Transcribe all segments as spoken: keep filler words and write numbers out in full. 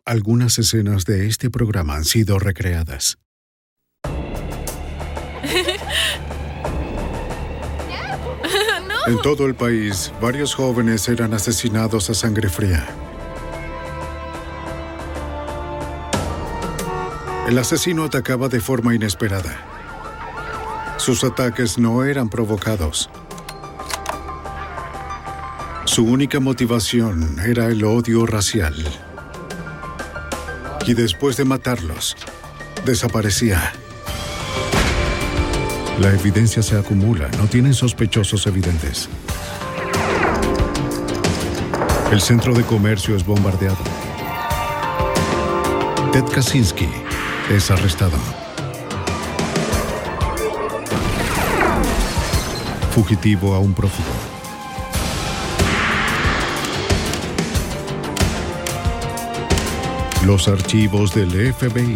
Algunas escenas de este programa han sido recreadas. No. En todo el país, varios jóvenes eran asesinados a sangre fría. El asesino atacaba de forma inesperada. Sus ataques no eran provocados. Su única motivación era el odio racial. Y después de matarlos, desaparecía. La evidencia se acumula, no tienen sospechosos evidentes. El centro de comercio es bombardeado. Ted Kaczynski es arrestado. Fugitivo a un prófugo. Los archivos del F B I.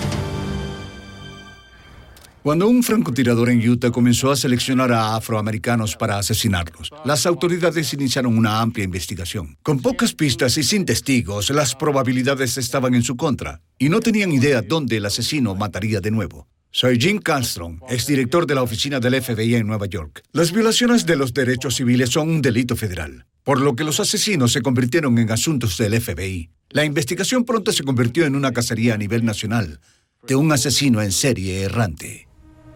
Cuando un francotirador en Utah comenzó a seleccionar a afroamericanos para asesinarlos, las autoridades iniciaron una amplia investigación. Con pocas pistas y sin testigos, las probabilidades estaban en su contra, y no tenían idea dónde el asesino mataría de nuevo. Soy Jim Castron, exdirector de la oficina del F B I en Nueva York. Las violaciones de los derechos civiles son un delito federal, por lo que los asesinos se convirtieron en asuntos del F B I. La investigación pronto se convirtió en una cacería a nivel nacional de un asesino en serie errante.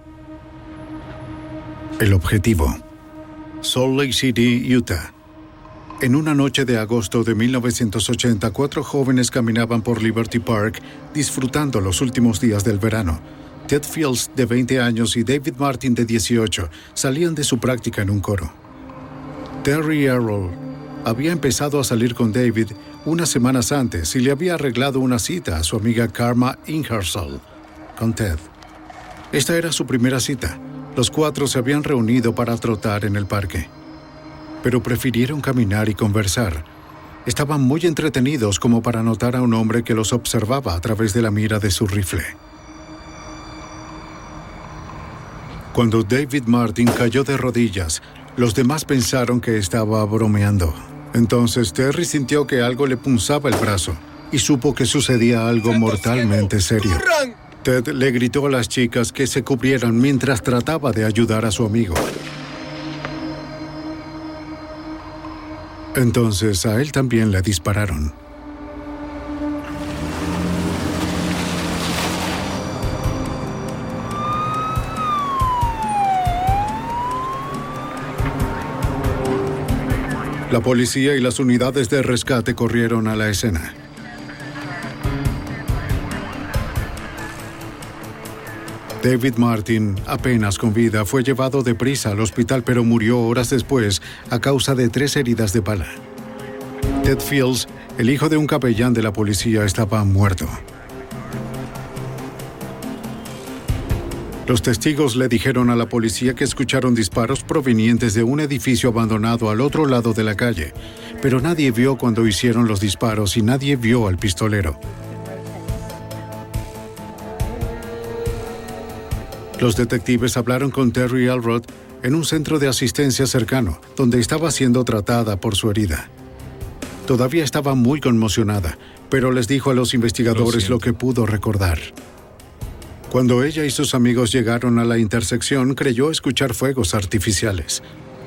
El objetivo: Salt Lake City, Utah. En una noche de agosto de mil novecientos ochenta, cuatro jóvenes caminaban por Liberty Park disfrutando los últimos días del verano. Ted Fields, de veinte años, y David Martin, de dieciocho, salían de su práctica en un coro. Terry Errol había empezado a salir con David unas semanas antes y le había arreglado una cita a su amiga Karma Ingersoll con Ted. Esta era su primera cita. Los cuatro se habían reunido para trotar en el parque, pero prefirieron caminar y conversar. Estaban muy entretenidos como para notar a un hombre que los observaba a través de la mira de su rifle. Cuando David Martin cayó de rodillas, los demás pensaron que estaba bromeando. Entonces Terry sintió que algo le punzaba el brazo y supo que sucedía algo mortalmente serio. Ted le gritó a las chicas que se cubrieran mientras trataba de ayudar a su amigo. Entonces a él también le dispararon. La policía y las unidades de rescate corrieron a la escena. David Martin, apenas con vida, fue llevado deprisa al hospital, pero murió horas después a causa de tres heridas de bala. Ted Fields, el hijo de un capellán de la policía, estaba muerto. Los testigos le dijeron a la policía que escucharon disparos provenientes de un edificio abandonado al otro lado de la calle, pero nadie vio cuando hicieron los disparos y nadie vio al pistolero. Los detectives hablaron con Terry Elrod en un centro de asistencia cercano, donde estaba siendo tratada por su herida. Todavía estaba muy conmocionada, pero les dijo a los investigadores lo, lo que pudo recordar. Cuando ella y sus amigos llegaron a la intersección, creyó escuchar fuegos artificiales.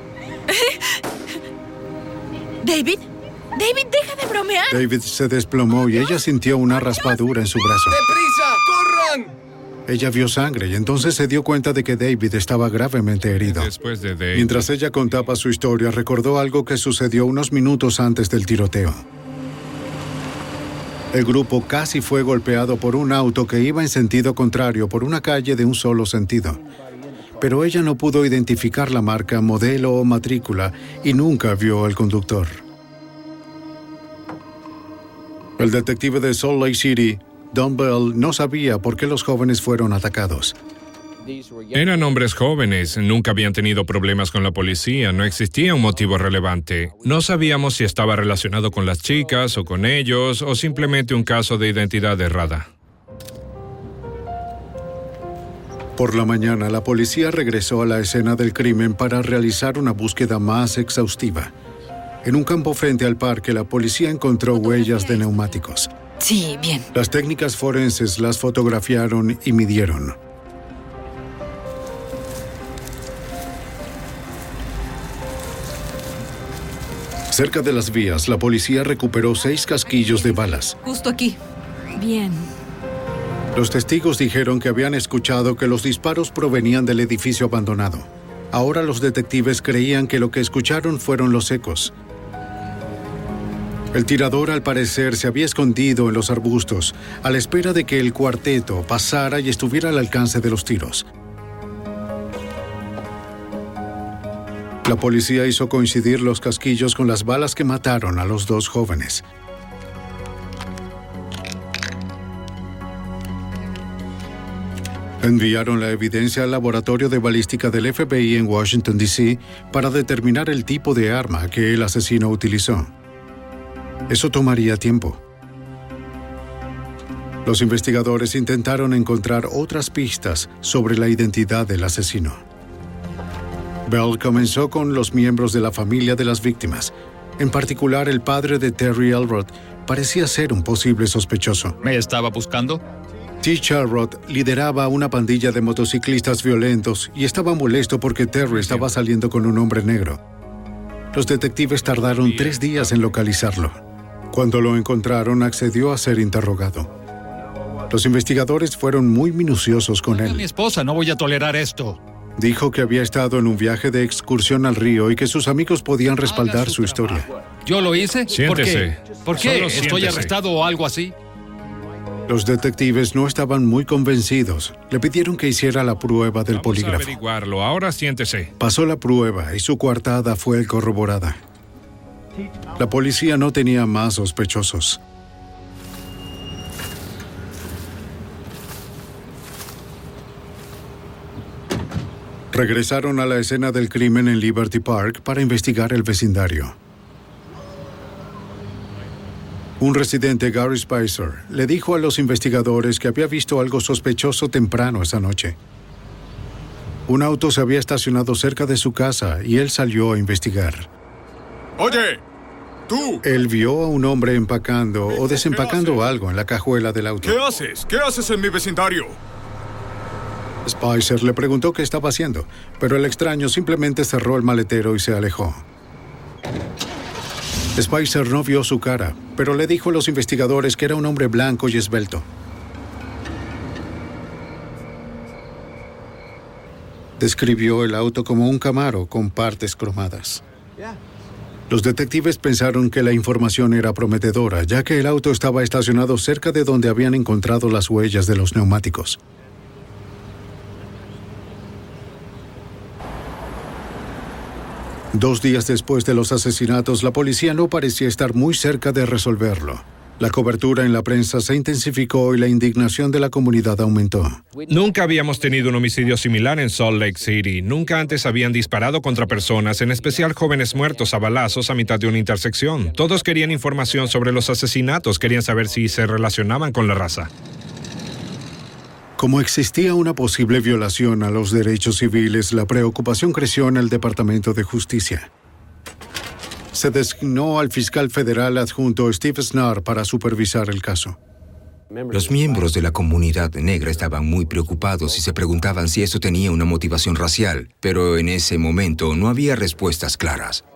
¿David? ¡David, deja de bromear! David se desplomó y ella sintió una raspadura en su brazo. ¡Deprisa! ¡Corran! Ella vio sangre y entonces se dio cuenta de que David estaba gravemente herido. Después de David. Mientras ella contaba su historia, recordó algo que sucedió unos minutos antes del tiroteo. El grupo casi fue golpeado por un auto que iba en sentido contrario por una calle de un solo sentido. Pero ella no pudo identificar la marca, modelo o matrícula y nunca vio al conductor. El detective de Salt Lake City, Don Bell, no sabía por qué los jóvenes fueron atacados. Eran hombres jóvenes, nunca habían tenido problemas con la policía, no existía un motivo relevante. No sabíamos si estaba relacionado con las chicas o con ellos, o simplemente un caso de identidad errada. Por la mañana, la policía regresó a la escena del crimen para realizar una búsqueda más exhaustiva. En un campo frente al parque, la policía encontró huellas de neumáticos. Sí, bien. Las técnicas forenses las fotografiaron y midieron. Cerca de las vías, la policía recuperó seis casquillos de balas. Justo aquí. Bien. Los testigos dijeron que habían escuchado que los disparos provenían del edificio abandonado. Ahora los detectives creían que lo que escucharon fueron los ecos. El tirador, al parecer, se había escondido en los arbustos, a la espera de que el cuarteto pasara y estuviera al alcance de los tiros. La policía hizo coincidir los casquillos con las balas que mataron a los dos jóvenes. Enviaron la evidencia al laboratorio de balística del F B I en Washington, D C para determinar el tipo de arma que el asesino utilizó. Eso tomaría tiempo. Los investigadores intentaron encontrar otras pistas sobre la identidad del asesino. Bell comenzó con los miembros de la familia de las víctimas. En particular, el padre de Terry Elrod parecía ser un posible sospechoso. ¿Me estaba buscando? T. Elrod lideraba una pandilla de motociclistas violentos y estaba molesto porque Terry estaba saliendo con un hombre negro. Los detectives tardaron tres días en localizarlo. Cuando lo encontraron, accedió a ser interrogado. Los investigadores fueron muy minuciosos con él. Mi esposa, no voy a tolerar esto. Dijo que había estado en un viaje de excursión al río y que sus amigos podían respaldar su historia. ¿Yo lo hice? ¿Por qué? Siéntese. ¿Por qué? Solo ¿Estoy siéntese. arrestado o algo así? Los detectives no estaban muy convencidos. Le pidieron que hiciera la prueba del Vamos a polígrafo. averiguarlo. Ahora siéntese. Pasó la prueba y su coartada fue corroborada. La policía no tenía más sospechosos. Regresaron a la escena del crimen en Liberty Park para investigar el vecindario. Un residente, Gary Spicer, le dijo a los investigadores que había visto algo sospechoso temprano esa noche. Un auto se había estacionado cerca de su casa y él salió a investigar. Oye, tú. Él vio a un hombre empacando o desempacando algo en la cajuela del auto. ¿Qué haces? ¿Qué haces en mi vecindario? Spicer le preguntó qué estaba haciendo, pero el extraño simplemente cerró el maletero y se alejó. Spicer no vio su cara, pero le dijo a los investigadores que era un hombre blanco y esbelto. Describió el auto como un Camaro con partes cromadas. Los detectives pensaron que la información era prometedora, ya que el auto estaba estacionado cerca de donde habían encontrado las huellas de los neumáticos. Dos días después de los asesinatos, la policía no parecía estar muy cerca de resolverlo. La cobertura en la prensa se intensificó y la indignación de la comunidad aumentó. Nunca habíamos tenido un homicidio similar en Salt Lake City. Nunca antes habían disparado contra personas, en especial jóvenes muertos a balazos a mitad de una intersección. Todos querían información sobre los asesinatos, querían saber si se relacionaban con la raza. Como existía una posible violación a los derechos civiles, la preocupación creció en el Departamento de Justicia. Se designó al fiscal federal adjunto Steve Snarr para supervisar el caso. Los miembros de la comunidad negra estaban muy preocupados y se preguntaban si eso tenía una motivación racial, pero en ese momento no había respuestas claras.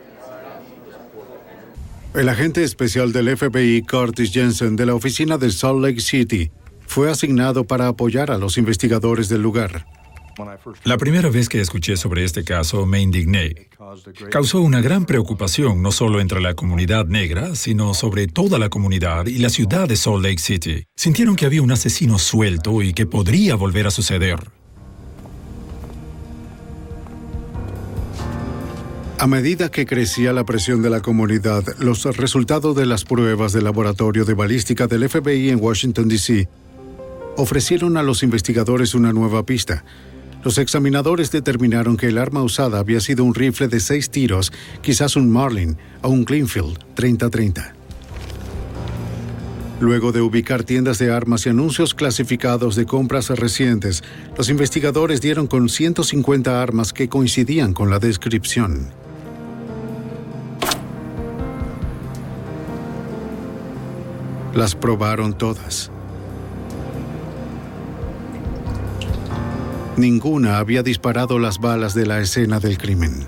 El agente especial del F B I, Curtis Jensen, de la oficina de Salt Lake City, fue asignado para apoyar a los investigadores del lugar. La primera vez que escuché sobre este caso me indigné. Causó una gran preocupación no solo entre la comunidad negra, sino sobre toda la comunidad y la ciudad de Salt Lake City. Sintieron que había un asesino suelto y que podría volver a suceder. A medida que crecía la presión de la comunidad, los resultados de las pruebas del laboratorio de balística del F B I en Washington, D C ofrecieron a los investigadores una nueva pista. Los examinadores determinaron que el arma usada había sido un rifle de seis tiros, quizás un Marlin o un Greenfield treinta treinta. Luego de ubicar tiendas de armas y anuncios clasificados de compras recientes, los investigadores dieron con ciento cincuenta armas que coincidían con la descripción. Las probaron todas. Ninguna había disparado las balas de la escena del crimen.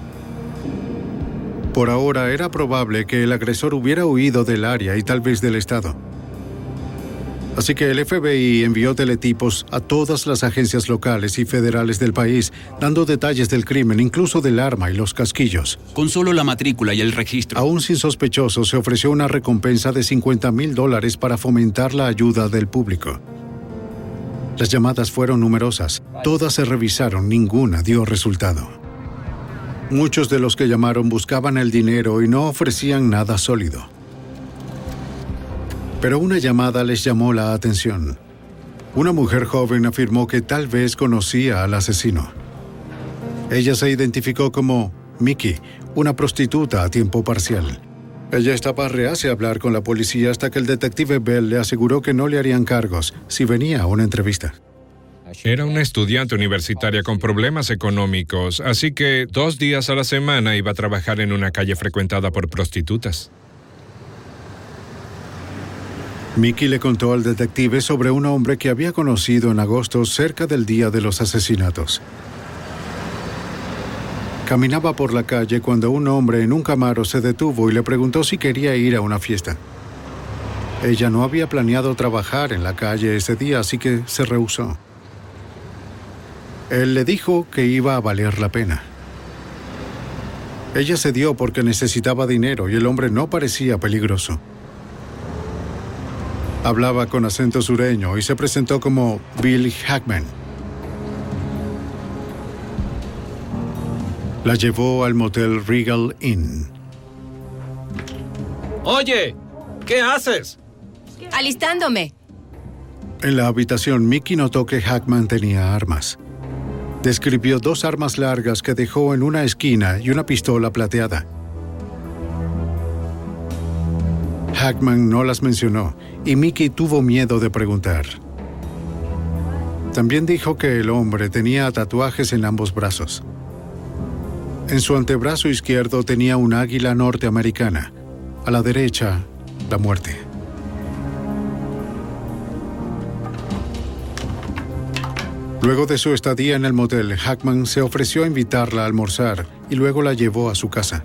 Por ahora era probable que el agresor hubiera huido del área y tal vez del estado. Así que el F B I envió teletipos a todas las agencias locales y federales del país, dando detalles del crimen, incluso del arma y los casquillos. Con solo la matrícula y el registro. Aún sin sospechosos, se ofreció una recompensa de cincuenta mil dólares para fomentar la ayuda del público. Las llamadas fueron numerosas. Todas se revisaron, ninguna dio resultado. Muchos de los que llamaron buscaban el dinero y no ofrecían nada sólido. Pero una llamada les llamó la atención. Una mujer joven afirmó que tal vez conocía al asesino. Ella se identificó como Mickey, una prostituta a tiempo parcial. Ella estaba reacia a hablar con la policía hasta que el detective Bell le aseguró que no le harían cargos si venía a una entrevista. Era una estudiante universitaria con problemas económicos, así que dos días a la semana iba a trabajar en una calle frecuentada por prostitutas. Mickey le contó al detective sobre un hombre que había conocido en agosto cerca del día de los asesinatos. Caminaba por la calle cuando un hombre en un Camaro se detuvo y le preguntó si quería ir a una fiesta. Ella no había planeado trabajar en la calle ese día, así que se rehusó. Él le dijo que iba a valer la pena. Ella cedió porque necesitaba dinero y el hombre no parecía peligroso. Hablaba con acento sureño y se presentó como Bill Hackman. La llevó al motel Regal Inn. Oye, ¿qué haces? Alistándome. En la habitación, Mickey notó que Hackman tenía armas. Describió dos armas largas que dejó en una esquina y una pistola plateada. Hackman no las mencionó y Mickey tuvo miedo de preguntar. También dijo que el hombre tenía tatuajes en ambos brazos. En su antebrazo izquierdo tenía un águila norteamericana. A la derecha, la muerte. Luego de su estadía en el motel, Hackman se ofreció a invitarla a almorzar y luego la llevó a su casa.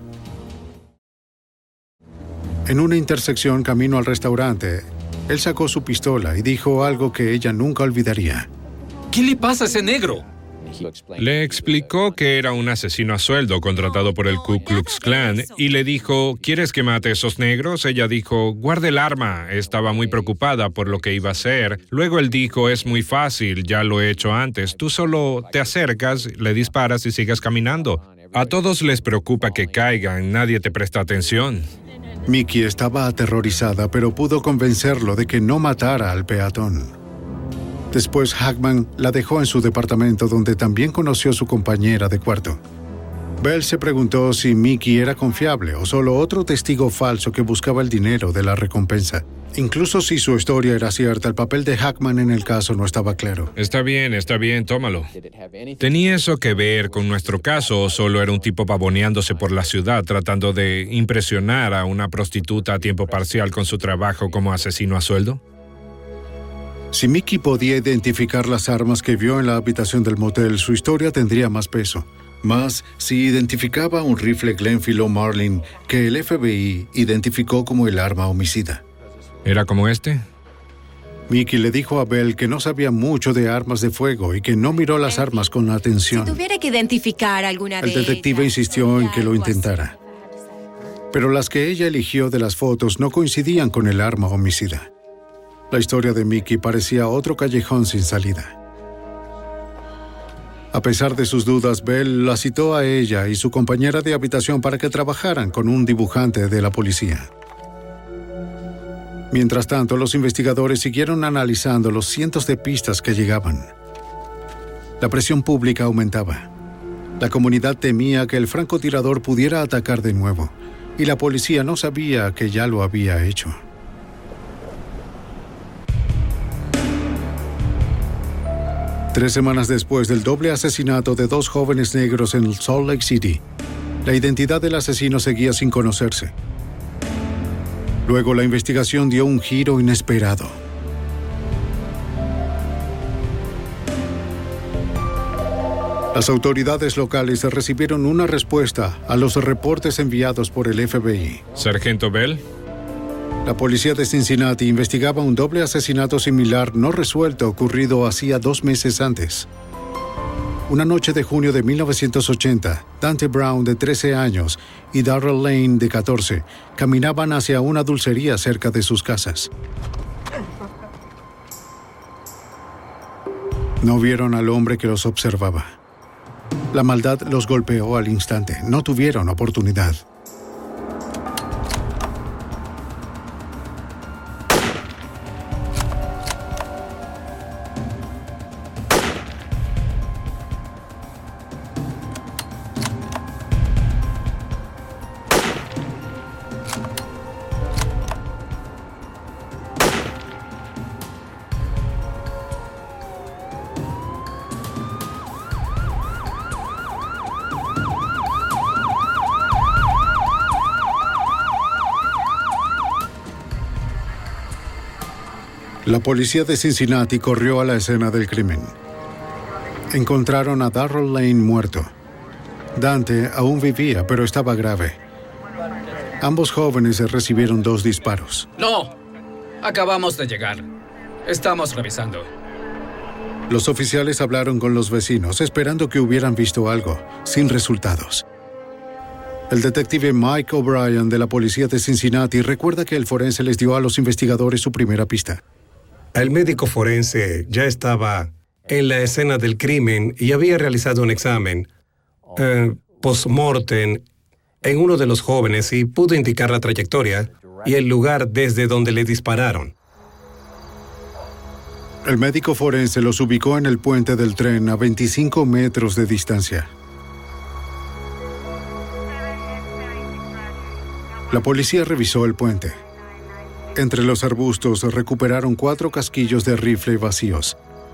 En una intersección camino al restaurante, él sacó su pistola y dijo algo que ella nunca olvidaría. ¿Qué le pasa a ese negro? Le explicó que era un asesino a sueldo contratado por el Ku Klux Klan y le dijo, ¿quieres que mate a esos negros? Ella dijo, guarde el arma. Estaba muy preocupada por lo que iba a hacer. Luego él dijo, es muy fácil, ya lo he hecho antes. Tú solo te acercas, le disparas y sigues caminando. A todos les preocupa que caigan, nadie te presta atención. Mickey estaba aterrorizada, pero pudo convencerlo de que no matara al peatón. Después Hackman la dejó en su departamento, donde también conoció a su compañera de cuarto. Bell se preguntó si Mickey era confiable o solo otro testigo falso que buscaba el dinero de la recompensa. Incluso si su historia era cierta, el papel de Hackman en el caso no estaba claro. Está bien, está bien, tómalo. ¿Tenía eso que ver con nuestro caso o solo era un tipo pavoneándose por la ciudad tratando de impresionar a una prostituta a tiempo parcial con su trabajo como asesino a sueldo? Si Mickey podía identificar las armas que vio en la habitación del motel, su historia tendría más peso. Más si identificaba un rifle Glenfield Marlin que el F B I identificó como el arma homicida. ¿Era como este? Mickey le dijo a Bell que no sabía mucho de armas de fuego y que no miró las armas con atención. Si tuviera que identificar alguna de El detective ellas, insistió en que lo intentara. Pero las que ella eligió de las fotos no coincidían con el arma homicida. La historia de Mickey parecía otro callejón sin salida. A pesar de sus dudas, Bell la citó a ella y su compañera de habitación para que trabajaran con un dibujante de la policía. Mientras tanto, los investigadores siguieron analizando los cientos de pistas que llegaban. La presión pública aumentaba. La comunidad temía que el francotirador pudiera atacar de nuevo, y la policía no sabía que ya lo había hecho. Tres semanas después del doble asesinato de dos jóvenes negros en Salt Lake City, la identidad del asesino seguía sin conocerse. Luego la investigación dio un giro inesperado. Las autoridades locales recibieron una respuesta a los reportes enviados por el F B I. Sargento Bell. La policía de Cincinnati investigaba un doble asesinato similar no resuelto ocurrido hacía dos meses antes. Una noche de junio de mil novecientos ochenta, Dante Brown, de trece años, y Darrell Lane, de catorce, caminaban hacia una dulcería cerca de sus casas. No vieron al hombre que los observaba. La maldad los golpeó al instante. No tuvieron oportunidad. La policía de Cincinnati corrió a la escena del crimen. Encontraron a Darrell Lane muerto. Dante aún vivía, pero estaba grave. Ambos jóvenes recibieron dos disparos. No, acabamos de llegar. Estamos revisando. Los oficiales hablaron con los vecinos, esperando que hubieran visto algo, sin resultados. El detective Mike O'Brien de la policía de Cincinnati recuerda que el forense les dio a los investigadores su primera pista. El médico forense ya estaba en la escena del crimen y había realizado un examen eh, post-mortem en uno de los jóvenes y pudo indicar la trayectoria y el lugar desde donde le dispararon. El médico forense los ubicó en el puente del tren a veinticinco metros de distancia. La policía revisó el puente. Entre los arbustos recuperaron cuatro casquillos de rifle vacíos.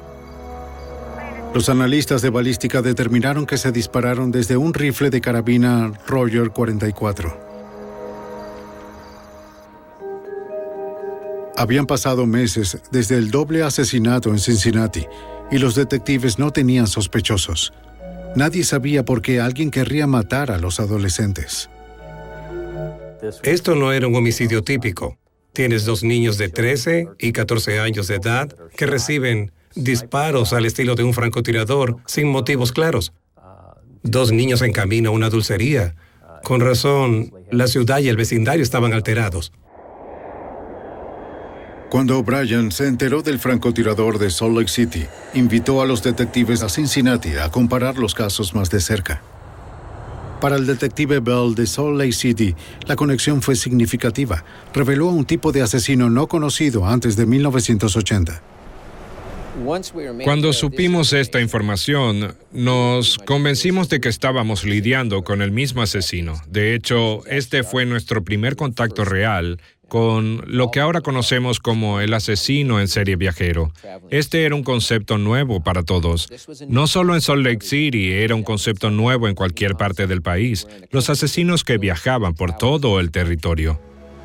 Los analistas de balística determinaron que se dispararon desde un rifle de carabina Roger cuarenta y cuatro. Habían pasado meses desde el doble asesinato en Cincinnati y los detectives no tenían sospechosos. Nadie sabía por qué alguien querría matar a los adolescentes. Esto no era un homicidio típico. Tienes dos niños de trece y catorce años de edad que reciben disparos al estilo de un francotirador sin motivos claros. Dos niños en camino a una dulcería. Con razón, la ciudad y el vecindario estaban alterados. Cuando O'Brien se enteró del francotirador de Salt Lake City, invitó a los detectives a Cincinnati a comparar los casos más de cerca. Para el detective Bell de Salt Lake City, la conexión fue significativa. Reveló a un tipo de asesino no conocido antes de mil novecientos ochenta. Cuando supimos esta información, nos convencimos de que estábamos lidiando con el mismo asesino. De hecho, este fue nuestro primer contacto real con lo que ahora conocemos como el asesino en serie viajero. Este era un concepto nuevo para todos. No solo en Salt Lake City, era un concepto nuevo en cualquier parte del país. Los asesinos que viajaban por todo el territorio.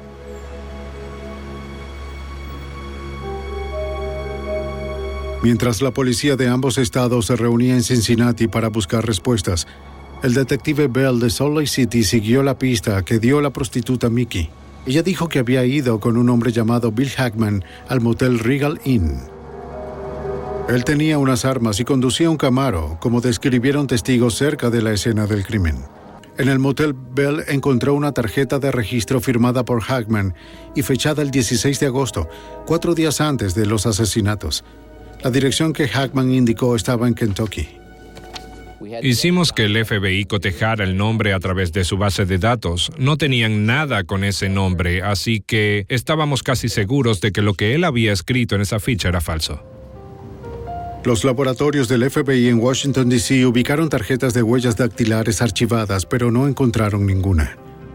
Mientras la policía de ambos estados se reunía en Cincinnati para buscar respuestas, el detective Bell de Salt Lake City siguió la pista que dio la prostituta Mickey. Ella dijo que había ido con un hombre llamado Bill Hackman al motel Regal Inn. Él tenía unas armas y conducía un Camaro, como describieron testigos cerca de la escena del crimen. En el motel, Bell encontró una tarjeta de registro firmada por Hackman y fechada el dieciséis de agosto, cuatro días antes de los asesinatos. La dirección que Hackman indicó estaba en Kentucky. Hicimos que el F B I cotejara el nombre a través de su base de datos. No tenían nada con ese nombre, así que estábamos casi seguros de que lo que él había escrito en esa ficha era falso. Los laboratorios del F B I en Washington, D C ubicaron tarjetas de huellas dactilares archivadas, pero no encontraron ninguna.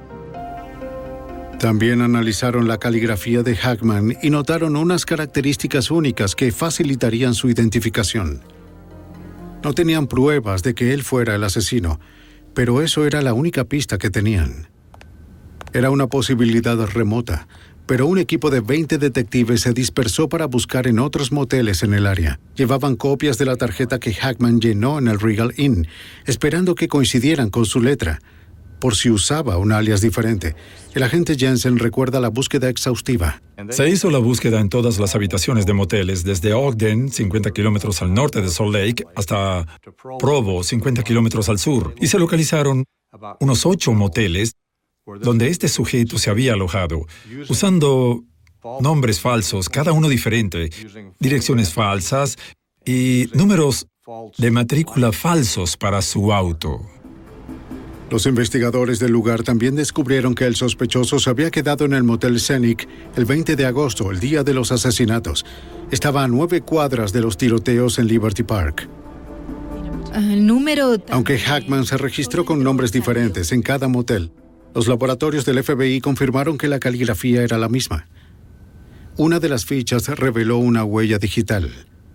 También analizaron la caligrafía de Hackman y notaron unas características únicas que facilitarían su identificación. No tenían pruebas de que él fuera el asesino, pero eso era la única pista que tenían. Era una posibilidad remota, pero un equipo de veinte detectives se dispersó para buscar en otros moteles en el área. Llevaban copias de la tarjeta que Hackman llenó en el Regal Inn, esperando que coincidieran con su letra, por si usaba un alias diferente. El agente Jensen recuerda la búsqueda exhaustiva. Se hizo la búsqueda en todas las habitaciones de moteles, desde Ogden, cincuenta kilómetros al norte de Salt Lake, hasta Provo, cincuenta kilómetros al sur, y se localizaron unos ocho moteles donde este sujeto se había alojado, usando nombres falsos, cada uno diferente, direcciones falsas y números de matrícula falsos para su auto. Los investigadores del lugar también descubrieron que el sospechoso se había quedado en el motel Scenic el veinte de agosto, el día de los asesinatos. Estaba a nueve cuadras de los tiroteos en Liberty Park. El número... Aunque Hackman se registró con nombres diferentes en cada motel, los laboratorios del F B I confirmaron que la caligrafía era la misma. Una de las fichas reveló una huella digital.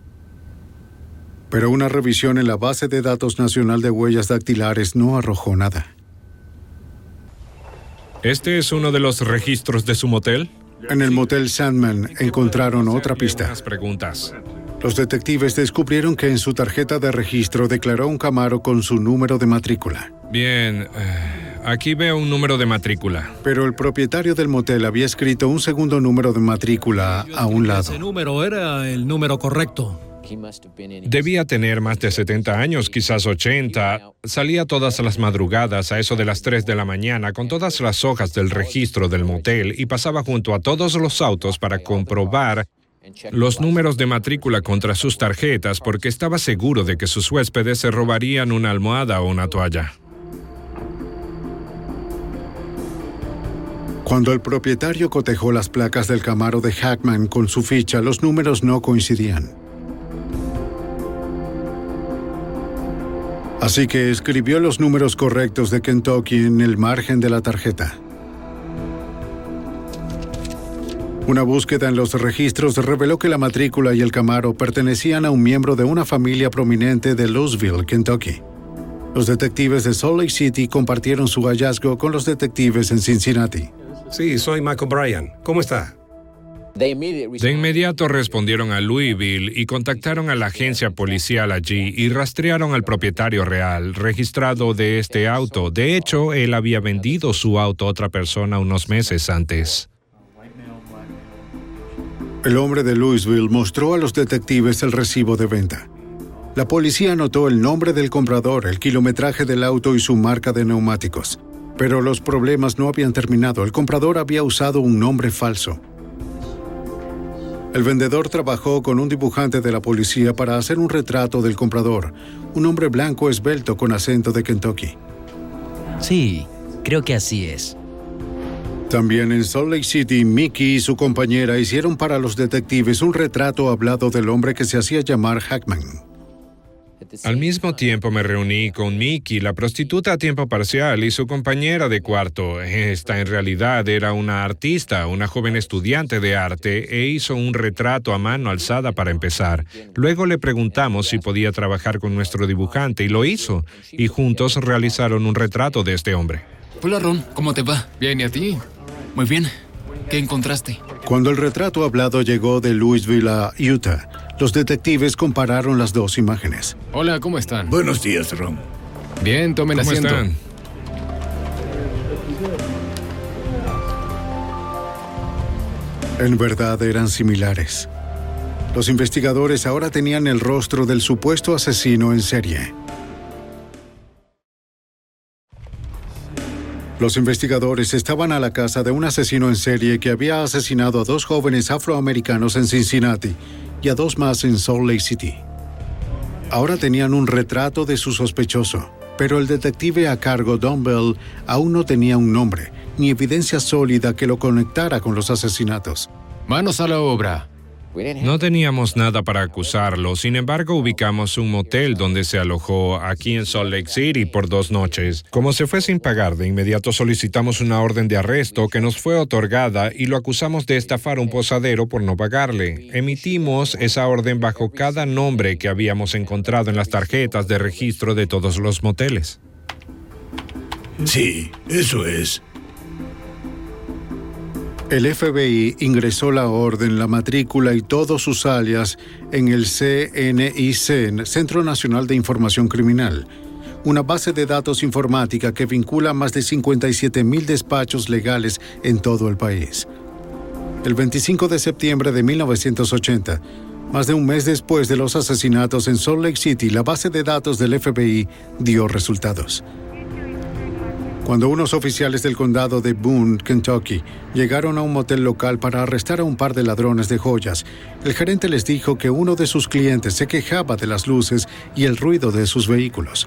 Pero una revisión en la base de datos nacional de huellas dactilares no arrojó nada. ¿Este es uno de los registros de su motel? En el motel Sandman encontraron otra pista. Preguntas. Los detectives descubrieron que en su tarjeta de registro declaró un Camaro con su número de matrícula. Bien, eh, aquí veo un número de matrícula. Pero el propietario del motel había escrito un segundo número de matrícula a un lado. Ese número era el número correcto. Debía tener más de setenta años, quizás ochenta. Salía todas las madrugadas a eso de las tres de la mañana con todas las hojas del registro del motel y pasaba junto a todos los autos para comprobar los números de matrícula contra sus tarjetas porque estaba seguro de que sus huéspedes se robarían una almohada o una toalla. Cuando el propietario cotejó las placas del Camaro de Hackman con su ficha, los números no coincidían. Así que escribió los números correctos de Kentucky en el margen de la tarjeta. Una búsqueda en los registros reveló que la matrícula y el Camaro pertenecían a un miembro de una familia prominente de Louisville, Kentucky. Los detectives de Salt Lake City compartieron su hallazgo con los detectives en Cincinnati. Sí, soy Mac O'Brien. ¿Cómo está? De inmediato respondieron a Louisville y contactaron a la agencia policial allí y rastrearon al propietario real, registrado de este auto. De hecho, él había vendido su auto a otra persona unos meses antes. El hombre de Louisville mostró a los detectives el recibo de venta. La policía anotó el nombre del comprador, el kilometraje del auto y su marca de neumáticos. Pero los problemas no habían terminado. El comprador había usado un nombre falso. El vendedor trabajó con un dibujante de la policía para hacer un retrato del comprador, un hombre blanco esbelto con acento de Kentucky. Sí, creo que así es. También en Salt Lake City, Mickey y su compañera hicieron para los detectives un retrato hablado del hombre que se hacía llamar Hackman. Al mismo tiempo me reuní con Mickey, la prostituta a tiempo parcial, y su compañera de cuarto. Esta en realidad era una artista, una joven estudiante de arte, e hizo un retrato a mano alzada para empezar. Luego le preguntamos si podía trabajar con nuestro dibujante, y lo hizo, y juntos realizaron un retrato de este hombre. Hola Ron, ¿cómo te va? Bien, ¿y a ti? Muy bien. ¿Qué encontraste? Cuando el retrato hablado llegó de Louisville a Utah, los detectives compararon las dos imágenes. Hola, ¿cómo están? Buenos días, Ron. Bien, tomen ¿Cómo asiento. están? En verdad eran similares. Los investigadores ahora tenían el rostro del supuesto asesino en serie. Los investigadores estaban a la casa de un asesino en serie que había asesinado a dos jóvenes afroamericanos en Cincinnati y a dos más en Salt Lake City. Ahora tenían un retrato de su sospechoso, pero el detective a cargo, Don Bell, aún no tenía un nombre, ni evidencia sólida que lo conectara con los asesinatos. Manos a la obra. No teníamos nada para acusarlo, sin embargo ubicamos un motel donde se alojó aquí en Salt Lake City por dos noches. Como se fue sin pagar, de inmediato solicitamos una orden de arresto que nos fue otorgada y lo acusamos de estafar un posadero por no pagarle. Emitimos esa orden bajo cada nombre que habíamos encontrado en las tarjetas de registro de todos los moteles. Sí, eso es. El F B I ingresó la orden, la matrícula y todos sus alias en el C N I C, Centro Nacional de Información Criminal, una base de datos informática que vincula más de cincuenta y siete mil despachos legales en todo el país. El veinticinco de septiembre de mil novecientos ochenta, más de un mes después de los asesinatos en Salt Lake City, la base de datos del F B I dio resultados. Cuando unos oficiales del condado de Boone, Kentucky, llegaron a un motel local para arrestar a un par de ladrones de joyas, el gerente les dijo que uno de sus clientes se quejaba de las luces y el ruido de sus vehículos.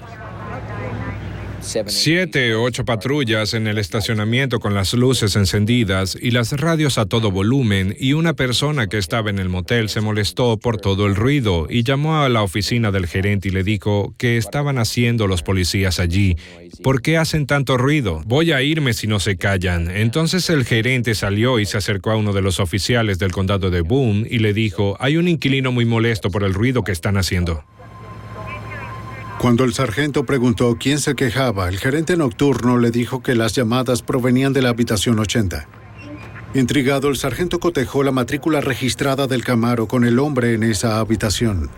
Siete o ocho patrullas en el estacionamiento con las luces encendidas y las radios a todo volumen, y una persona que estaba en el motel se molestó por todo el ruido y llamó a la oficina del gerente y le dijo qué estaban haciendo los policías allí. ¿Por qué hacen tanto ruido? Voy a irme si no se callan. Entonces el gerente salió y se acercó a uno de los oficiales del condado de Boone y le dijo, hay un inquilino muy molesto por el ruido que están haciendo. Cuando el sargento preguntó quién se quejaba, el gerente nocturno le dijo que las llamadas provenían de la habitación ochenta. Intrigado, el sargento cotejó la matrícula registrada del Camaro con el hombre en esa habitación.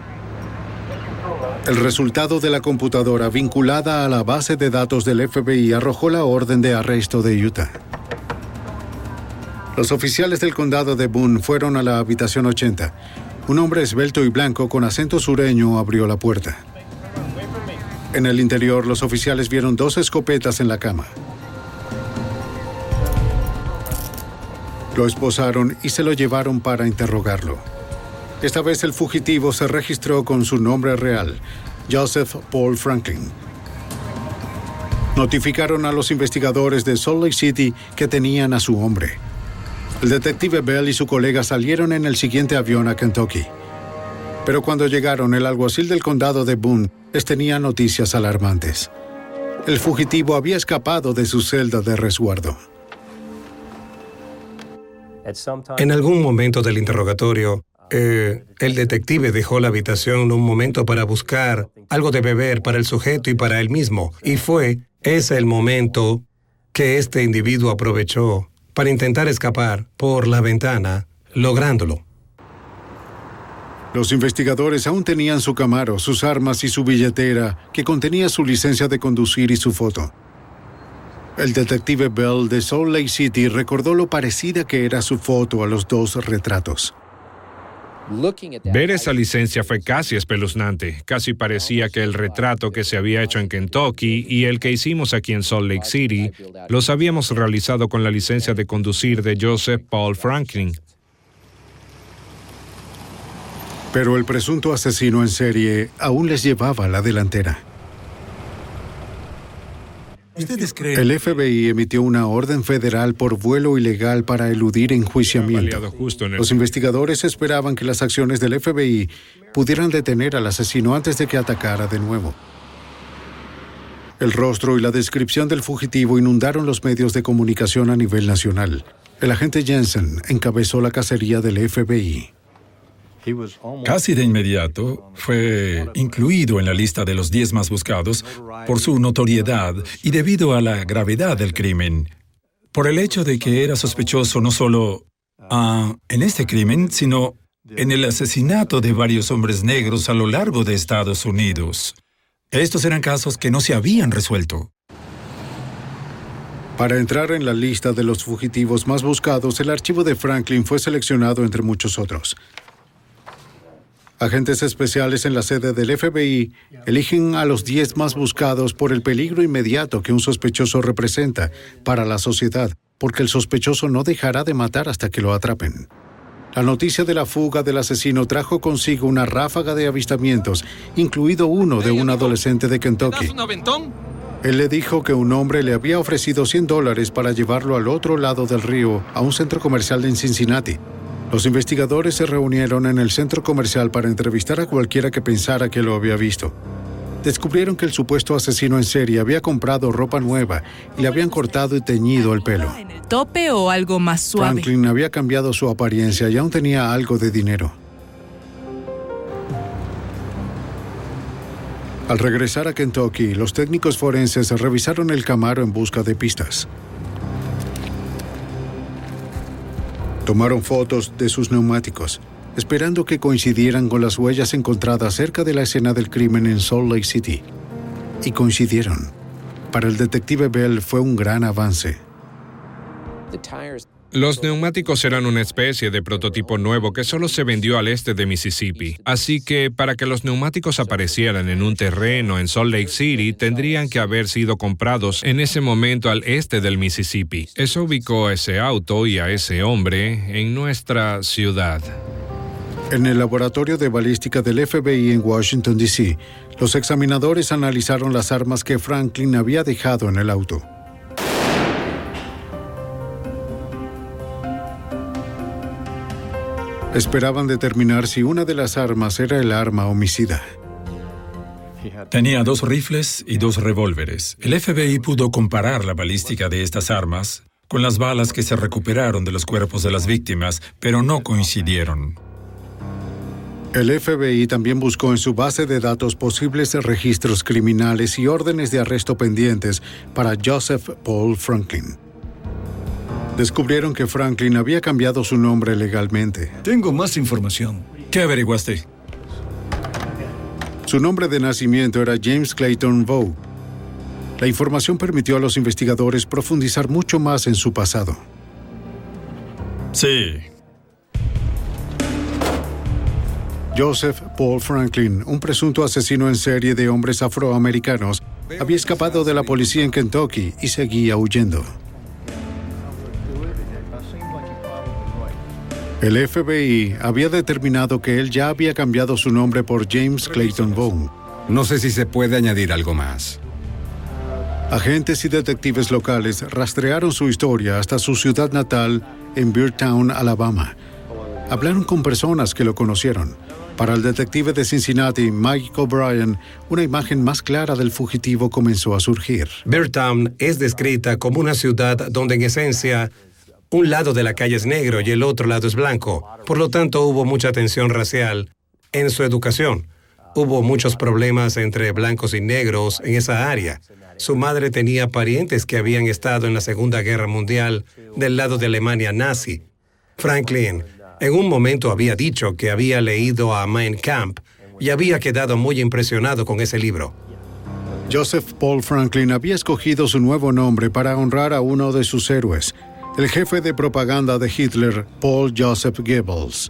El resultado de la computadora vinculada a la base de datos del F B I arrojó la orden de arresto de Utah. Los oficiales del condado de Boone fueron a la habitación ochenta. Un hombre esbelto y blanco con acento sureño abrió la puerta. En el interior, los oficiales vieron dos escopetas en la cama. Lo esposaron y se lo llevaron para interrogarlo. Esta vez el fugitivo se registró con su nombre real, Joseph Paul Franklin. Notificaron a los investigadores de Salt Lake City que tenían a su hombre. El detective Bell y su colega salieron en el siguiente avión a Kentucky. Pero cuando llegaron, el alguacil del condado de Boone les tenía noticias alarmantes. El fugitivo había escapado de su celda de resguardo. En algún momento del interrogatorio, eh, el detective dejó la habitación un momento para buscar algo de beber para el sujeto y para él mismo. Y fue ese el momento que este individuo aprovechó para intentar escapar por la ventana, lográndolo. Los investigadores aún tenían su Camaro, sus armas y su billetera, que contenía su licencia de conducir y su foto. El detective Bell de Salt Lake City recordó lo parecida que era su foto a los dos retratos. Ver esa licencia fue casi espeluznante. Casi parecía que el retrato que se había hecho en Kentucky y el que hicimos aquí en Salt Lake City los habíamos realizado con la licencia de conducir de Joseph Paul Franklin. Pero el presunto asesino en serie aún les llevaba la delantera. ¿Ustedes creen? El F B I emitió una orden federal por vuelo ilegal para eludir enjuiciamiento. Los investigadores esperaban que las acciones del F B I pudieran detener al asesino antes de que atacara de nuevo. El rostro y la descripción del fugitivo inundaron los medios de comunicación a nivel nacional. El agente Jensen encabezó la cacería del F B I. Casi de inmediato fue incluido en la lista de los diez más buscados por su notoriedad y debido a la gravedad del crimen. Por el hecho de que era sospechoso no solo uh, en este crimen, sino en el asesinato de varios hombres negros a lo largo de Estados Unidos. Estos eran casos que no se habían resuelto. Para entrar en la lista de los fugitivos más buscados, el archivo de Franklin fue seleccionado entre muchos otros. Agentes especiales en la sede del F B I eligen a los diez más buscados por el peligro inmediato que un sospechoso representa para la sociedad, porque el sospechoso no dejará de matar hasta que lo atrapen. La noticia de la fuga del asesino trajo consigo una ráfaga de avistamientos, incluido uno de un adolescente de Kentucky. ¿Me das un aventón? Él le dijo que un hombre le había ofrecido cien dólares para llevarlo al otro lado del río, a un centro comercial en Cincinnati. Los investigadores se reunieron en el centro comercial para entrevistar a cualquiera que pensara que lo había visto. Descubrieron que el supuesto asesino en serie había comprado ropa nueva y le habían cortado y teñido el pelo. ¿Tope o algo más suave? Franklin había cambiado su apariencia y aún tenía algo de dinero. Al regresar a Kentucky, los técnicos forenses revisaron el Camaro en busca de pistas. Tomaron fotos de sus neumáticos, esperando que coincidieran con las huellas encontradas cerca de la escena del crimen en Salt Lake City. Y coincidieron. Para el detective Bell fue un gran avance. Los neumáticos eran una especie de prototipo nuevo que solo se vendió al este de Mississippi. Así que para que los neumáticos aparecieran en un terreno en Salt Lake City, tendrían que haber sido comprados en ese momento al este del Mississippi. Eso ubicó a ese auto y a ese hombre en nuestra ciudad. En el laboratorio de balística del F B I en Washington, D C, los examinadores analizaron las armas que Franklin había dejado en el auto. Esperaban determinar si una de las armas era el arma homicida. Tenía dos rifles y dos revólveres. El F B I pudo comparar la balística de estas armas con las balas que se recuperaron de los cuerpos de las víctimas, pero no coincidieron. El F B I también buscó en su base de datos posibles registros criminales y órdenes de arresto pendientes para Joseph Paul Franklin. Descubrieron que Franklin había cambiado su nombre legalmente. Tengo más información. ¿Qué averiguaste? Su nombre de nacimiento era James Clayton Vaux. La información permitió a los investigadores profundizar mucho más en su pasado. Sí. Joseph Paul Franklin, un presunto asesino en serie de hombres afroamericanos, había escapado de la policía en Kentucky y seguía huyendo. El F B I había determinado que él ya había cambiado su nombre por James Clayton Vaux. No sé si se puede añadir algo más. Agentes y detectives locales rastrearon su historia hasta su ciudad natal en Beardtown, Alabama. Hablaron con personas que lo conocieron. Para el detective de Cincinnati, Mike O'Brien, una imagen más clara del fugitivo comenzó a surgir. Beardtown es descrita como una ciudad donde en esencia un lado de la calle es negro y el otro lado es blanco. Por lo tanto, hubo mucha tensión racial en su educación. Hubo muchos problemas entre blancos y negros en esa área. Su madre tenía parientes que habían estado en la Segunda Guerra Mundial del lado de Alemania nazi. Franklin en un momento había dicho que había leído a Mein Kampf y había quedado muy impresionado con ese libro. Joseph Paul Franklin había escogido su nuevo nombre para honrar a uno de sus héroes, el jefe de propaganda de Hitler, Paul Joseph Goebbels.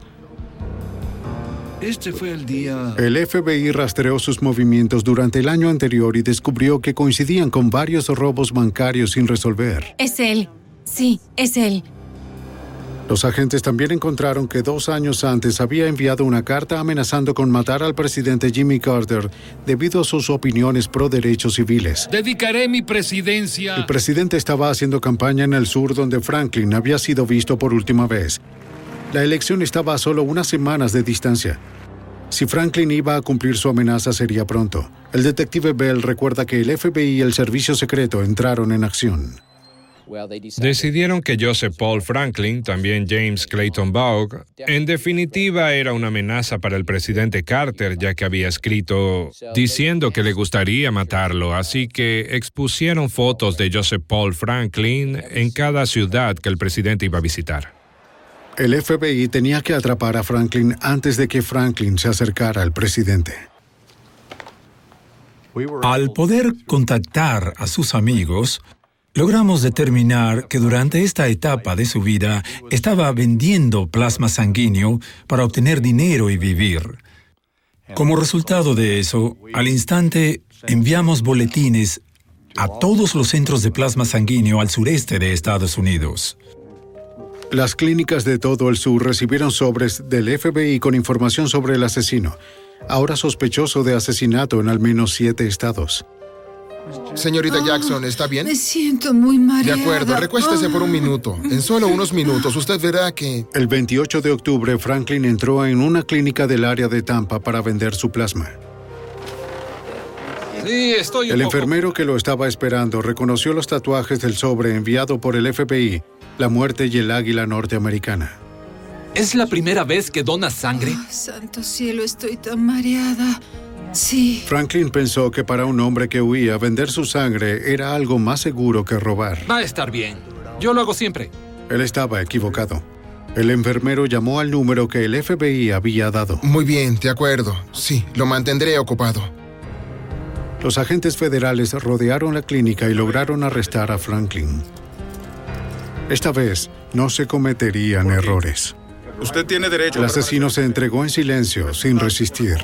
Este fue el día... El F B I rastreó sus movimientos durante el año anterior y descubrió que coincidían con varios robos bancarios sin resolver. Es él. Sí, es él. Los agentes también encontraron que dos años antes había enviado una carta amenazando con matar al presidente Jimmy Carter debido a sus opiniones pro derechos civiles. Dedicaré mi presidencia. El presidente estaba haciendo campaña en el sur donde Franklin había sido visto por última vez. La elección estaba a solo unas semanas de distancia. Si Franklin iba a cumplir su amenaza sería pronto. El detective Bell recuerda que el F B I y el servicio secreto entraron en acción. Decidieron que Joseph Paul Franklin, también James Clayton Vaux, en definitiva era una amenaza para el presidente Carter, ya que había escrito diciendo que le gustaría matarlo, así que expusieron fotos de Joseph Paul Franklin en cada ciudad que el presidente iba a visitar. El F B I tenía que atrapar a Franklin antes de que Franklin se acercara al presidente. Al poder contactar a sus amigos, logramos determinar que durante esta etapa de su vida estaba vendiendo plasma sanguíneo para obtener dinero y vivir. Como resultado de eso, al instante enviamos boletines a todos los centros de plasma sanguíneo al sureste de Estados Unidos. Las clínicas de todo el sur recibieron sobres del F B I con información sobre el asesino, ahora sospechoso de asesinato en al menos siete estados. Señorita Oh, Jackson, ¿está bien? Me siento muy mareada. De acuerdo, recuéstese por un minuto. En solo unos minutos usted verá que... El veintiocho de octubre, Franklin entró en una clínica del área de Tampa para vender su plasma. Sí, estoy un El poco... enfermero que lo estaba esperando reconoció los tatuajes del sobre enviado por el F B I, la muerte y el águila norteamericana. ¿Es la primera vez que donas sangre? Oh, santo cielo, estoy tan mareada. Sí. Franklin pensó que para un hombre que huía, vender su sangre era algo más seguro que robar. Va a estar bien. Yo lo hago siempre. Él estaba equivocado. El enfermero llamó al número que el F B I había dado. Muy bien, de acuerdo. Sí, lo mantendré ocupado. Los agentes federales rodearon la clínica y lograron arrestar a Franklin. Esta vez no se cometerían errores. Usted tiene derecho. El asesino se entregó en silencio, sin resistir.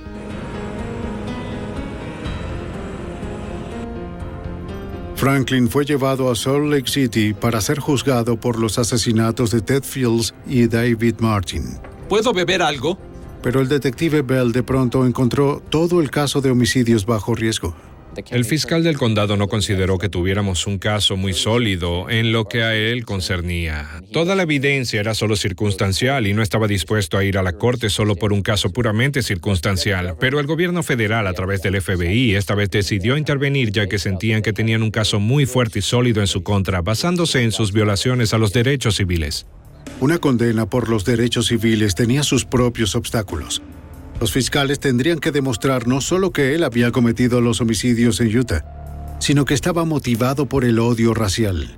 Franklin fue llevado a Salt Lake City para ser juzgado por los asesinatos de Ted Fields y David Martin. ¿Puedo beber algo? Pero el detective Bell de pronto encontró todo el caso de homicidios bajo riesgo. El fiscal del condado no consideró que tuviéramos un caso muy sólido en lo que a él concernía. Toda la evidencia era solo circunstancial y no estaba dispuesto a ir a la corte solo por un caso puramente circunstancial. Pero el gobierno federal, a través del F B I, esta vez decidió intervenir ya que sentían que tenían un caso muy fuerte y sólido en su contra, basándose en sus violaciones a los derechos civiles. Una condena por los derechos civiles tenía sus propios obstáculos. Los fiscales tendrían que demostrar no solo que él había cometido los homicidios en Utah, sino que estaba motivado por el odio racial.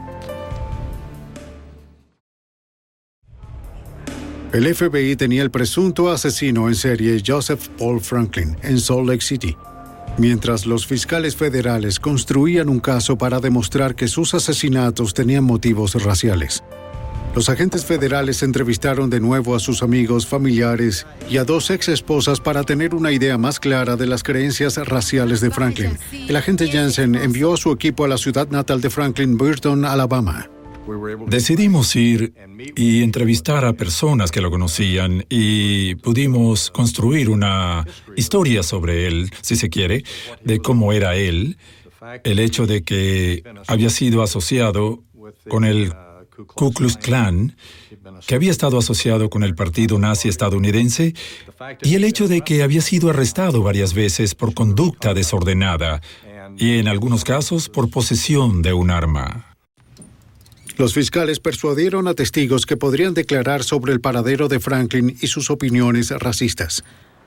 El F B I tenía el presunto asesino en serie Joseph Paul Franklin en Salt Lake City, mientras los fiscales federales construían un caso para demostrar que sus asesinatos tenían motivos raciales. Los agentes federales entrevistaron de nuevo a sus amigos, familiares y a dos ex esposas para tener una idea más clara de las creencias raciales de Franklin. El agente Jensen envió a su equipo a la ciudad natal de Franklin, Burton, Alabama. Decidimos ir y entrevistar a personas que lo conocían y pudimos construir una historia sobre él, si se quiere, de cómo era él, el hecho de que había sido asociado con el Ku Klux Klan, que había estado asociado con el partido nazi estadounidense, y el hecho de que había sido arrestado varias veces por conducta desordenada y en algunos casos por posesión de un arma. Los fiscales persuadieron a testigos que podrían declarar sobre el paradero de Franklin y sus opiniones racistas.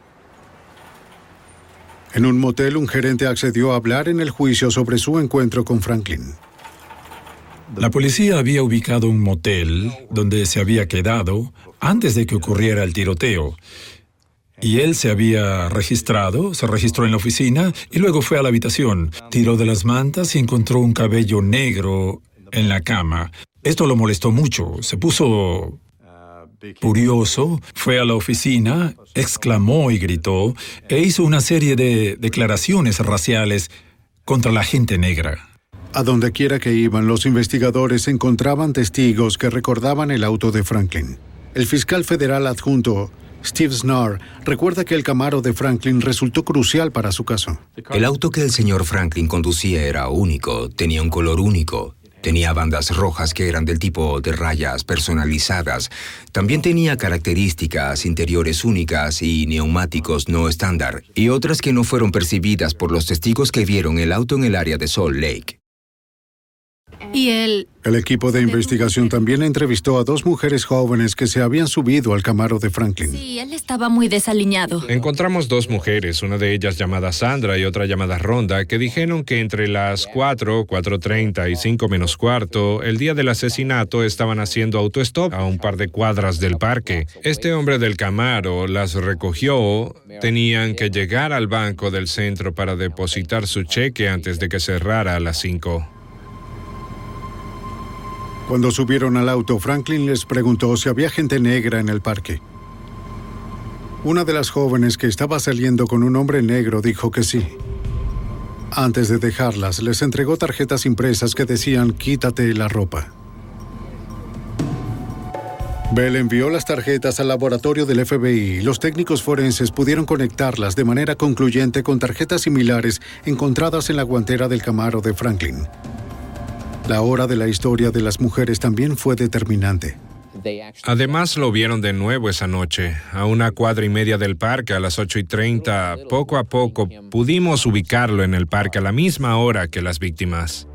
En un motel, un gerente accedió a hablar en el juicio sobre su encuentro con Franklin. La policía había ubicado un motel donde se había quedado antes de que ocurriera el tiroteo. Y él se había registrado, se registró en la oficina y luego fue a la habitación. Tiró de las mantas y encontró un cabello negro en la cama. Esto lo molestó mucho. Se puso furioso, fue a la oficina, exclamó y gritó e hizo una serie de declaraciones raciales contra la gente negra. A donde quiera que iban, los investigadores encontraban testigos que recordaban el auto de Franklin. El fiscal federal adjunto, Steve Snarr, recuerda que el Camaro de Franklin resultó crucial para su caso. El auto que el señor Franklin conducía era único, tenía un color único. Tenía bandas rojas que eran del tipo de rayas personalizadas. También tenía características interiores únicas y neumáticos no estándar, y otras que no fueron percibidas por los testigos que vieron el auto en el área de Salt Lake. Y él... El equipo de investigación también entrevistó a dos mujeres jóvenes que se habían subido al Camaro de Franklin. Sí, él estaba muy desaliñado. Encontramos dos mujeres, una de ellas llamada Sandra y otra llamada Rhonda, que dijeron que entre las cuatro, cuatro treinta y cinco menos cuarto, el día del asesinato estaban haciendo autostop a un par de cuadras del parque. Este hombre del Camaro las recogió, tenían que llegar al banco del centro para depositar su cheque antes de que cerrara a las cinco. Cuando subieron al auto, Franklin les preguntó si había gente negra en el parque. Una de las jóvenes que estaba saliendo con un hombre negro dijo que sí. Antes de dejarlas, les entregó tarjetas impresas que decían «Quítate la ropa». Bell envió las tarjetas al laboratorio del F B I y los técnicos forenses pudieron conectarlas de manera concluyente con tarjetas similares encontradas en la guantera del Camaro de Franklin. La hora de la historia de las mujeres también fue determinante. Además, lo vieron de nuevo esa noche, a una cuadra y media del parque a las ocho y treinta. Poco a poco pudimos ubicarlo en el parque a la misma hora que las víctimas.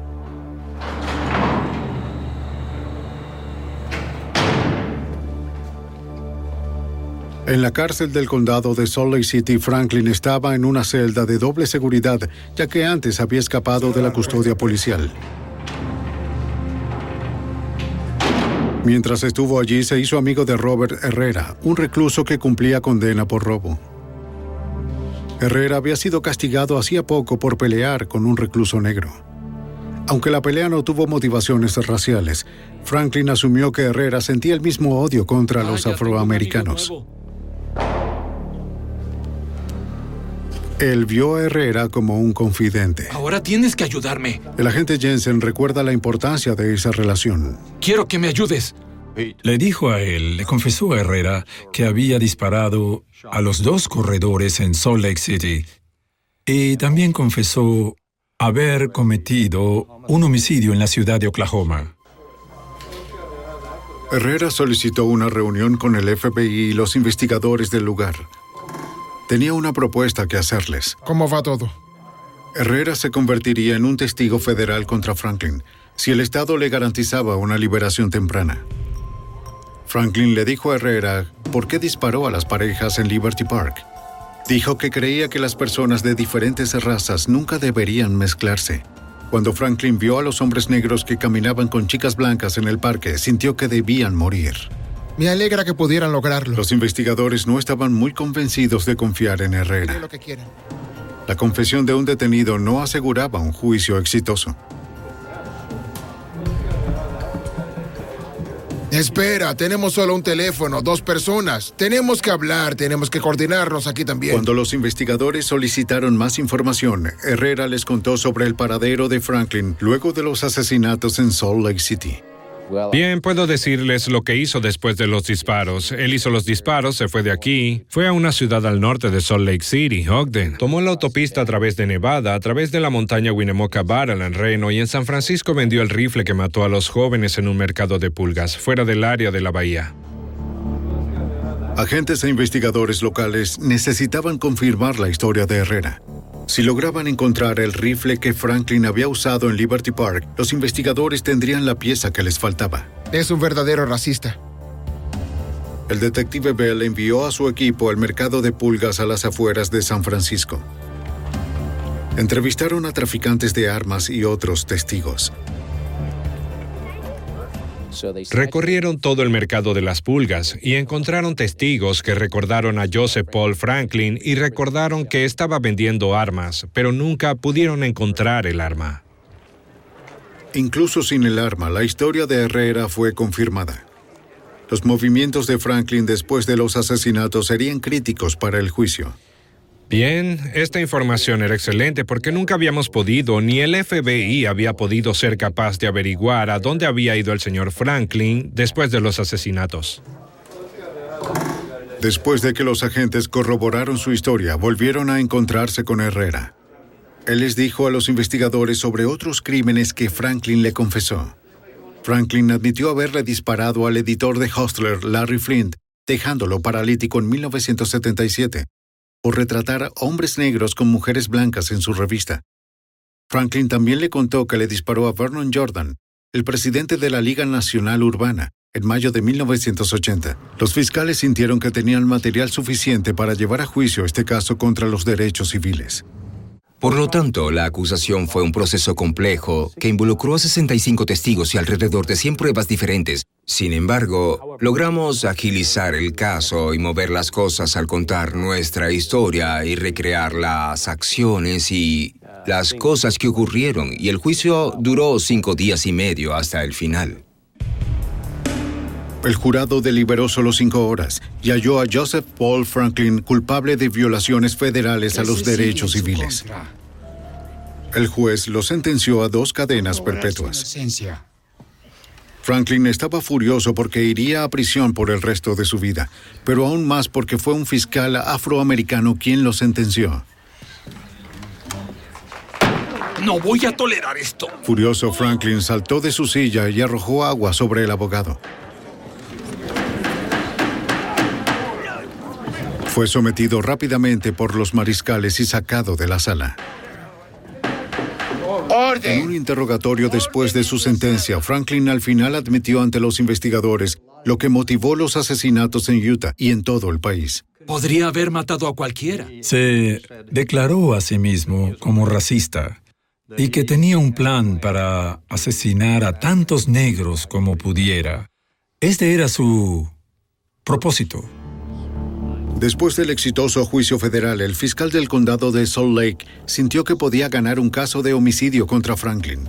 En la cárcel del condado de Salt Lake City, Franklin estaba en una celda de doble seguridad, ya que antes había escapado de la custodia policial. Mientras estuvo allí, se hizo amigo de Robert Herrera, un recluso que cumplía condena por robo. Herrera había sido castigado hacía poco por pelear con un recluso negro. Aunque la pelea no tuvo motivaciones raciales, Franklin asumió que Herrera sentía el mismo odio contra los afroamericanos. Él vio a Herrera como un confidente. Ahora tienes que ayudarme. El agente Jensen recuerda la importancia de esa relación. Quiero que me ayudes. Le dijo a él, le confesó a Herrera que había disparado a los dos corredores en Salt Lake City. Y también confesó haber cometido un homicidio en la ciudad de Oklahoma. Herrera solicitó una reunión con el F B I y los investigadores del lugar. Tenía una propuesta que hacerles. ¿Cómo va todo? Herrera se convertiría en un testigo federal contra Franklin si el Estado le garantizaba una liberación temprana. Franklin le dijo a Herrera por qué disparó a las parejas en Liberty Park. Dijo que creía que las personas de diferentes razas nunca deberían mezclarse. Cuando Franklin vio a los hombres negros que caminaban con chicas blancas en el parque, sintió que debían morir. Me alegra que pudieran lograrlo. Los investigadores no estaban muy convencidos de confiar en Herrera. Lo que quieren. La confesión de un detenido no aseguraba un juicio exitoso. Espera, tenemos solo un teléfono, dos personas. Tenemos que hablar, tenemos que coordinarnos aquí también. Cuando los investigadores solicitaron más información, Herrera les contó sobre el paradero de Franklin luego de los asesinatos en Salt Lake City. Bien, puedo decirles lo que hizo después de los disparos. Él hizo los disparos, se fue de aquí, fue a una ciudad al norte de Salt Lake City, Ogden. Tomó la autopista a través de Nevada, a través de la montaña Winnemucca Battle en Reno, y en San Francisco vendió el rifle que mató a los jóvenes en un mercado de pulgas, fuera del área de la bahía. Agentes e investigadores locales necesitaban confirmar la historia de Herrera. Si lograban encontrar el rifle que Franklin había usado en Liberty Park, los investigadores tendrían la pieza que les faltaba. Es un verdadero racista. El detective Bell envió a su equipo al mercado de pulgas a las afueras de San Francisco. Entrevistaron a traficantes de armas y otros testigos. Recorrieron todo el mercado de las pulgas y encontraron testigos que recordaron a Joseph Paul Franklin y recordaron que estaba vendiendo armas, pero nunca pudieron encontrar el arma. Incluso sin el arma, la historia de Herrera fue confirmada. Los movimientos de Franklin después de los asesinatos serían críticos para el juicio. Bien, esta información era excelente porque nunca habíamos podido, ni el F B I había podido ser capaz de averiguar a dónde había ido el señor Franklin después de los asesinatos. Después de que los agentes corroboraron su historia, volvieron a encontrarse con Herrera. Él les dijo a los investigadores sobre otros crímenes que Franklin le confesó. Franklin admitió haberle disparado al editor de Hustler, Larry Flint, dejándolo paralítico en mil novecientos setenta y siete. Por retratar a hombres negros con mujeres blancas en su revista. Franklin también le contó que le disparó a Vernon Jordan, el presidente de la Liga Nacional Urbana, en mayo de mil novecientos ochenta. Los fiscales sintieron que tenían material suficiente para llevar a juicio este caso contra los derechos civiles. Por lo tanto, la acusación fue un proceso complejo que involucró a sesenta y cinco testigos y alrededor de cien pruebas diferentes. Sin embargo, logramos agilizar el caso y mover las cosas al contar nuestra historia y recrear las acciones y las cosas que ocurrieron, y el juicio duró cinco días y medio hasta el final. El jurado deliberó solo cinco horas y halló a Joseph Paul Franklin culpable de violaciones federales a los derechos civiles. El juez lo sentenció a dos cadenas perpetuas. Franklin estaba furioso porque iría a prisión por el resto de su vida, pero aún más porque fue un fiscal afroamericano quien lo sentenció. No voy a tolerar esto. Furioso, Franklin saltó de su silla y arrojó agua sobre el abogado. Fue sometido rápidamente por los mariscales y sacado de la sala. ¡Orden! En un interrogatorio después de su sentencia, Franklin al final admitió ante los investigadores lo que motivó los asesinatos en Utah y en todo el país. Podría haber matado a cualquiera. Se declaró a sí mismo como racista y que tenía un plan para asesinar a tantos negros como pudiera. Este era su propósito. Después del exitoso juicio federal, el fiscal del condado de Salt Lake sintió que podía ganar un caso de homicidio contra Franklin.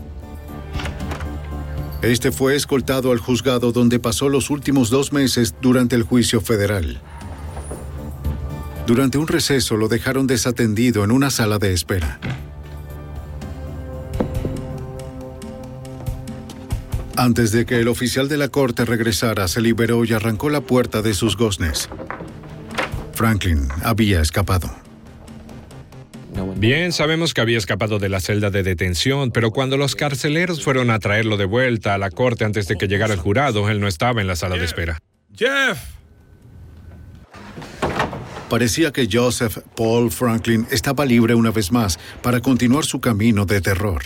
Este fue escoltado al juzgado donde pasó los últimos dos meses durante el juicio federal. Durante un receso lo dejaron desatendido en una sala de espera. Antes de que el oficial de la corte regresara, se liberó y arrancó la puerta de sus goznes. Franklin había escapado. Bien, sabemos que había escapado de la celda de detención, pero cuando los carceleros fueron a traerlo de vuelta a la corte antes de que llegara el jurado, él no estaba en la sala de espera. ¡Jeff! Parecía que Joseph Paul Franklin estaba libre una vez más para continuar su camino de terror.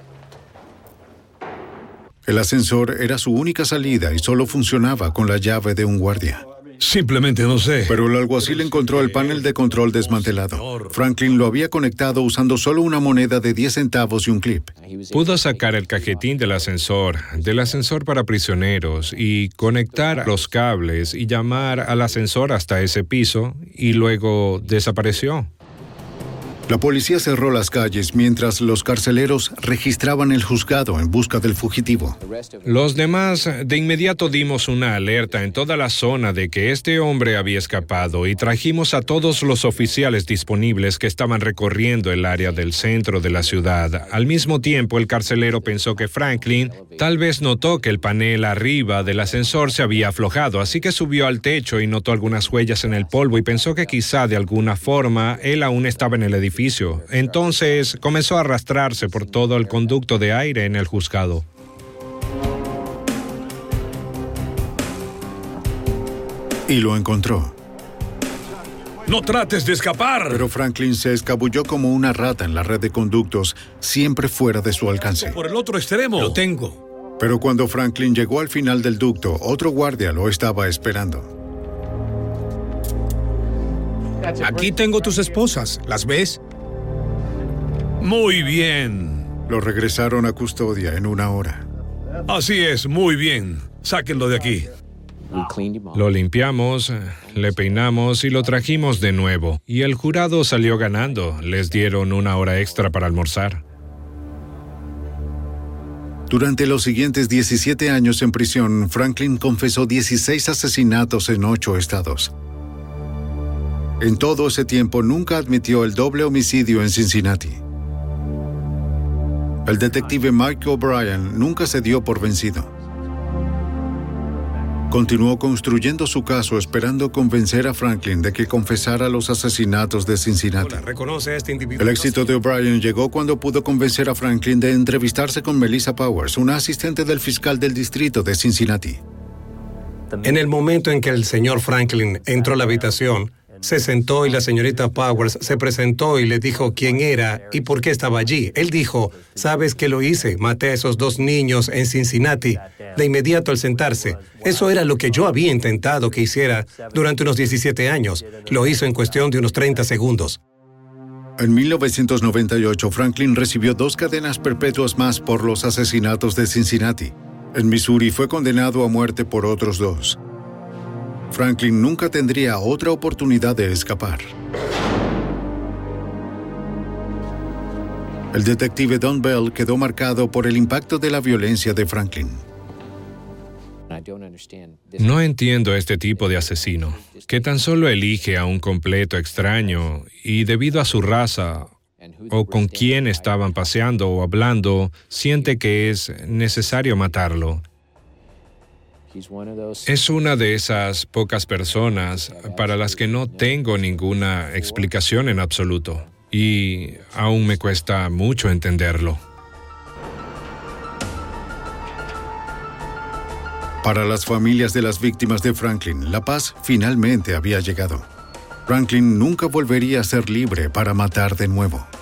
El ascensor era su única salida y solo funcionaba con la llave de un guardia. Simplemente no sé. Pero el alguacil encontró el panel de control desmantelado. Franklin lo había conectado usando solo una moneda de diez centavos y un clip. Pudo sacar el cajetín del ascensor, del ascensor para prisioneros, y conectar los cables y llamar al ascensor hasta ese piso, y luego desapareció. La policía cerró las calles mientras los carceleros registraban el juzgado en busca del fugitivo. Los demás de inmediato dimos una alerta en toda la zona de que este hombre había escapado y trajimos a todos los oficiales disponibles que estaban recorriendo el área del centro de la ciudad. Al mismo tiempo, el carcelero pensó que Franklin tal vez notó que el panel arriba del ascensor se había aflojado, así que subió al techo y notó algunas huellas en el polvo y pensó que quizá de alguna forma él aún estaba en el edificio. Entonces comenzó a arrastrarse por todo el conducto de aire en el juzgado. Y lo encontró. ¡No trates de escapar! Pero Franklin se escabulló como una rata en la red de conductos, siempre fuera de su alcance. ¡Por el otro extremo! Lo tengo. Pero cuando Franklin llegó al final del ducto, otro guardia lo estaba esperando. Aquí tengo tus esposas. ¿Las ves? Muy bien. Lo regresaron a custodia en una hora. Así es, muy bien. Sáquenlo de aquí. Lo limpiamos, le peinamos y lo trajimos de nuevo. Y el jurado salió ganando. Les dieron una hora extra para almorzar. Durante los siguientes diecisiete años en prisión, Franklin confesó dieciséis asesinatos en ocho estados. En todo ese tiempo nunca admitió el doble homicidio en Cincinnati. El detective Mike O'Brien nunca se dio por vencido. Continuó construyendo su caso esperando convencer a Franklin de que confesara los asesinatos de Cincinnati. Reconoce a este individuo. El éxito de O'Brien llegó cuando pudo convencer a Franklin de entrevistarse con Melissa Powers, una asistente del fiscal del distrito de Cincinnati. En el momento en que el señor Franklin entró a la habitación, se sentó y la señorita Powers se presentó y le dijo quién era y por qué estaba allí. Él dijo, ¿sabes qué lo hice? Maté a esos dos niños en Cincinnati. De inmediato al sentarse. Eso era lo que yo había intentado que hiciera durante unos diecisiete años. Lo hizo en cuestión de unos treinta segundos. En mil novecientos noventa y ocho, Franklin recibió dos cadenas perpetuas más por los asesinatos de Cincinnati. En Missouri fue condenado a muerte por otros dos. Franklin nunca tendría otra oportunidad de escapar. El detective Don Bell quedó marcado por el impacto de la violencia de Franklin. No entiendo este tipo de asesino, que tan solo elige a un completo extraño y debido a su raza o con quién estaban paseando o hablando, siente que es necesario matarlo. Es una de esas pocas personas para las que no tengo ninguna explicación en absoluto y aún me cuesta mucho entenderlo. Para las familias de las víctimas de Franklin, la paz finalmente había llegado. Franklin nunca volvería a ser libre para matar de nuevo.